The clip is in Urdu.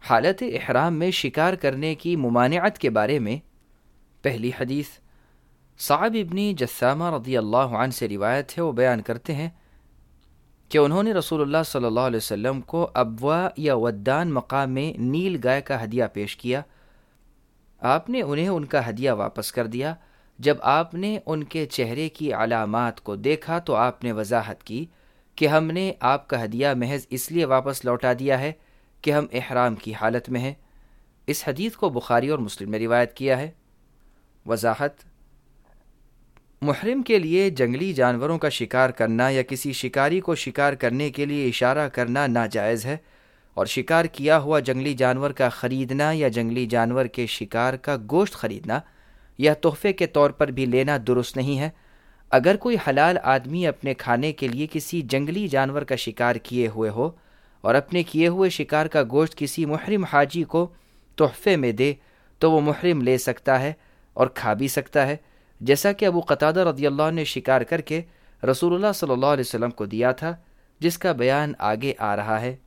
حالت احرام میں شکار کرنے کی ممانعت کے بارے میں پہلی حدیث صعب ابن جثامہ رضی اللہ عنہ سے روایت ہے، وہ بیان کرتے ہیں کہ انہوں نے رسول اللہ صلی اللہ علیہ وسلم کو ابوا یا ودان مقام میں نیل گائے کا ہدیہ پیش کیا۔ آپ نے انہیں ان کا ہدیہ واپس کر دیا۔ جب آپ نے ان کے چہرے کی علامات کو دیکھا تو آپ نے وضاحت کی کہ ہم نے آپ کا ہدیہ محض اس لیے واپس لوٹا دیا ہے کہ ہم احرام کی حالت میں ہیں۔ اس حدیث کو بخاری اور مسلم نے روایت کیا ہے۔ وضاحت: محرم کے لیے جنگلی جانوروں کا شکار کرنا یا کسی شکاری کو شکار کرنے کے لیے اشارہ کرنا ناجائز ہے، اور شکار کیا ہوا جنگلی جانور کا خریدنا یا جنگلی جانور کے شکار کا گوشت خریدنا یا تحفے کے طور پر بھی لینا درست نہیں ہے۔ اگر کوئی حلال آدمی اپنے کھانے کے لیے کسی جنگلی جانور کا شکار کیے ہوئے ہو اور اپنے کیے ہوئے شکار کا گوشت کسی محرم حاجی کو تحفے میں دے تو وہ محرم لے سکتا ہے اور کھا بھی سکتا ہے، جیسا کہ ابو قتادہ رضی اللہ عنہ نے شکار کر کے رسول اللہ صلی اللہ علیہ وسلم کو دیا تھا، جس کا بیان آگے آ رہا ہے۔